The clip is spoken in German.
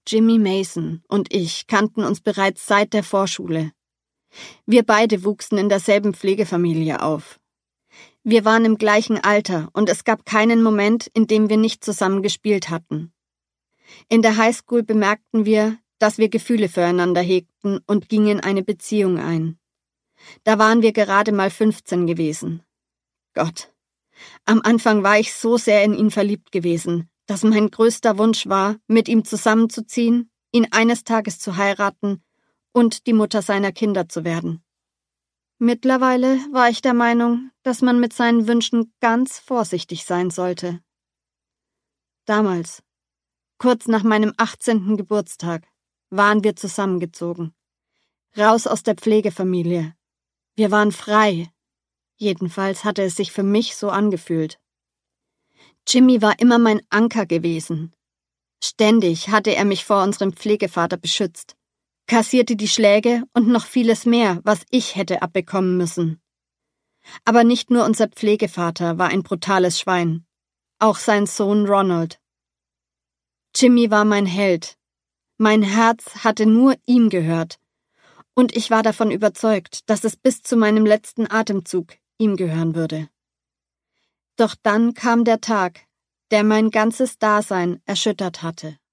Jimmy Mason und ich kannten uns bereits seit der Vorschule. Wir beide wuchsen in derselben Pflegefamilie auf. Wir waren im gleichen Alter und es gab keinen Moment, in dem wir nicht zusammen gespielt hatten. In der Highschool bemerkten wir, dass wir Gefühle füreinander hegten und gingen eine Beziehung ein. Da waren wir gerade mal 15 gewesen. Gott, am Anfang war ich so sehr in ihn verliebt gewesen, dass mein größter Wunsch war, mit ihm zusammenzuziehen, ihn eines Tages zu heiraten und die Mutter seiner Kinder zu werden. Mittlerweile war ich der Meinung, dass man mit seinen Wünschen ganz vorsichtig sein sollte. Damals, kurz nach meinem 18. Geburtstag, waren wir zusammengezogen. Raus aus der Pflegefamilie. Wir waren frei. Jedenfalls hatte es sich für mich so angefühlt. Jimmy war immer mein Anker gewesen. Ständig hatte er mich vor unserem Pflegevater beschützt, kassierte die Schläge und noch vieles mehr, was ich hätte abbekommen müssen. Aber nicht nur unser Pflegevater war ein brutales Schwein, auch sein Sohn Ronald. Jimmy war mein Held. Mein Herz hatte nur ihm gehört. Und ich war davon überzeugt, dass es bis zu meinem letzten Atemzug ihm gehören würde. Doch dann kam der Tag, der mein ganzes Dasein erschüttert hatte.